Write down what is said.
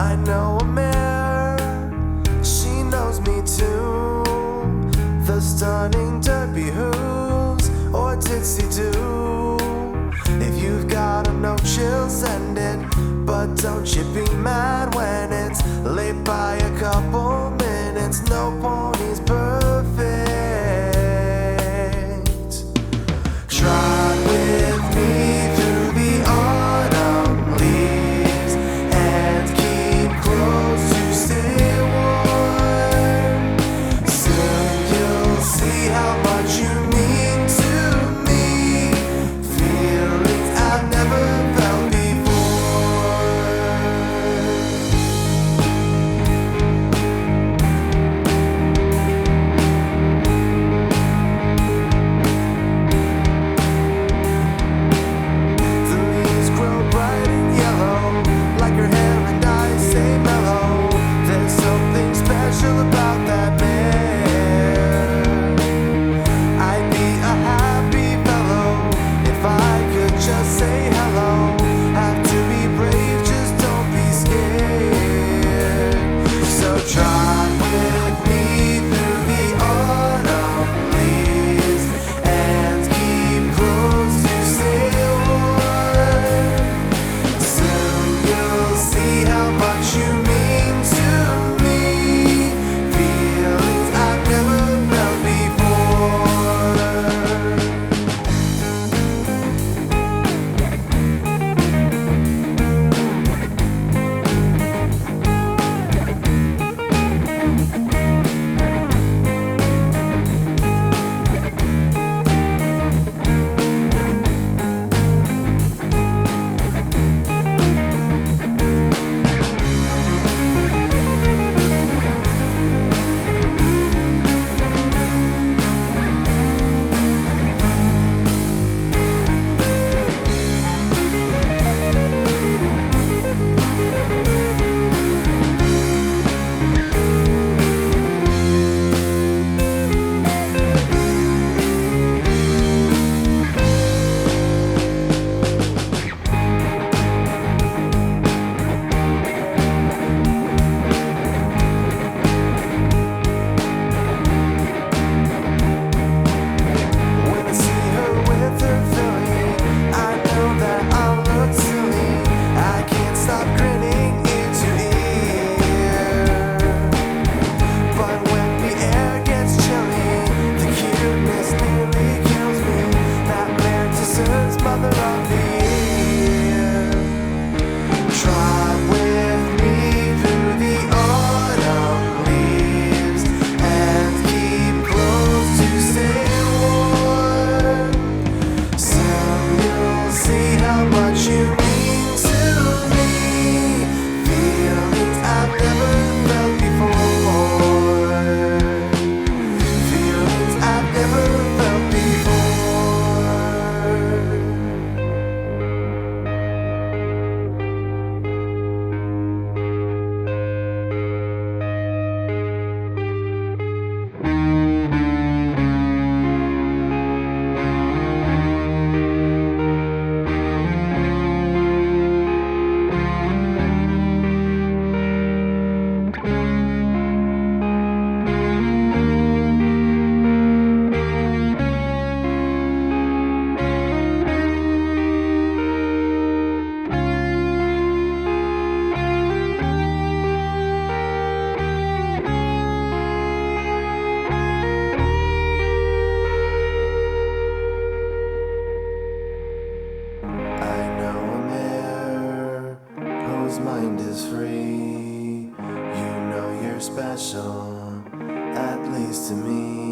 I know a mirror, she knows me too. The stunning derby hooves or tipsy too. If you've got a no chill, send it, but don't you be mad when it's late by a couple minutes. No pony's perfect. Trot with me through the autumn leaves and keep close to stay warm. Soon you'll see how much you mean to me. Feelings I've never felt about that man. I'd be a happy fellow if I could just say hello. Have to be brave, just don't be scared. So trot with me through the autumn leaves and keep close to stay warm. Soon you'll see how much you mean to me. Mind is free, you know you're special, at least to me.